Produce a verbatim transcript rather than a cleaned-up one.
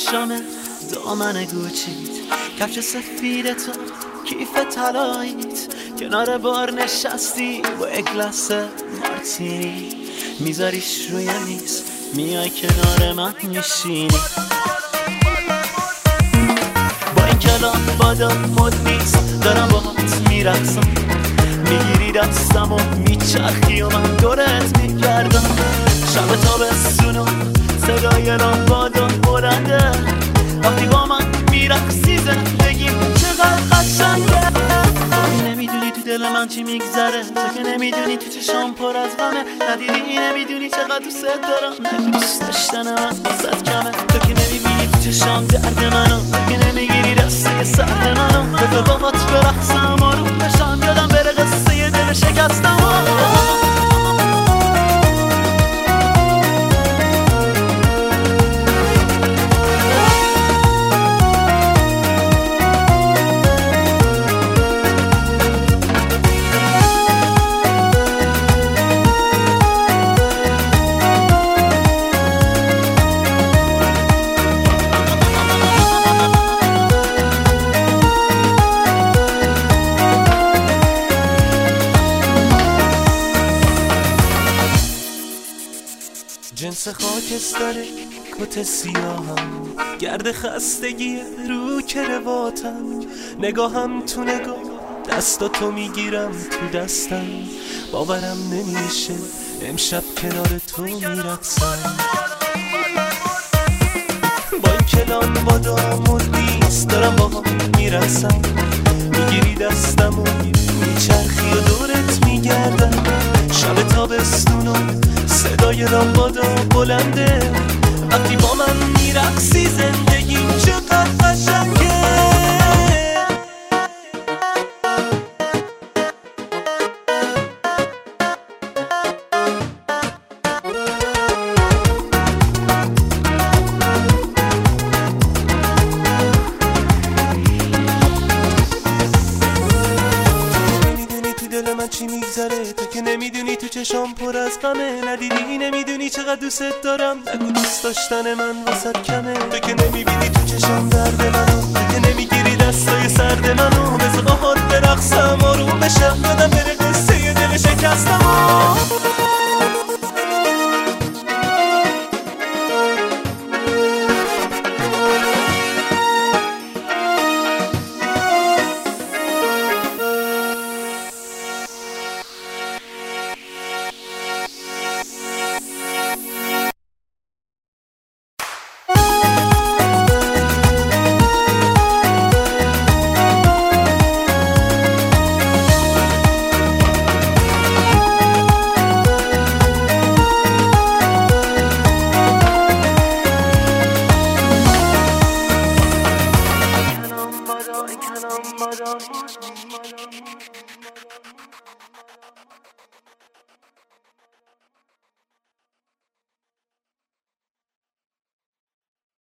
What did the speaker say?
شامه دامن گوچیت، کفش سفید تو کیف طلاییت، کنار بار نشستی با یک گلاس مارتینی، میذاریش روی میز میای کنار من میشینی. با این کلام بادام مد نیست دارم باهات میرقصم، میگیری دستم و میچرخی و من دورت میگردم. شب تابستون و صدای لامبادم بلنده، وقتی با من میرقصی زندگیم چقدر قشنگه. تو نمیدونی تو دل من چی میگذره، تو که نمیدونی تو چشام پر از غمه، ندیدی نمیدونی چقدر دوست دارم، نگو دوست داشتن من واسه کمه. تو که نمیبینی تو چشام درد منو، تو که نمیگیری دسته سرد منو، بذار باهات برقصم آروم بشم یادم بره قصه دل شکستم. جنس خاکستره کت سیاهم، گرد خستگی رو کرواتم، نگاهم تو نگاه دستاتو میگیرم تو دستم، باورم نمیشه امشب کنار تو میرقصم. با این کلام بادام نیست دارم با میرقصم، میگیری دستم و میچرخی و دورت میگردم. شب تابستون و صدای لامبادا بلنده، وقتی با من میرقصی زندگیم چقدر قشنگه. چی میگذره، تو که نمیدونی تو چشام پر از غمه، ندیدی نمیدونی چقدر دوست دارم، نگو دوست داشتن من واسط کمه. تو که نمیبینی تو چشام درد منو، تو که نمیگیری دستای سرد منو، بذار باهات برقصم آروم بشم یادم بره قصه دل شکستم. I don't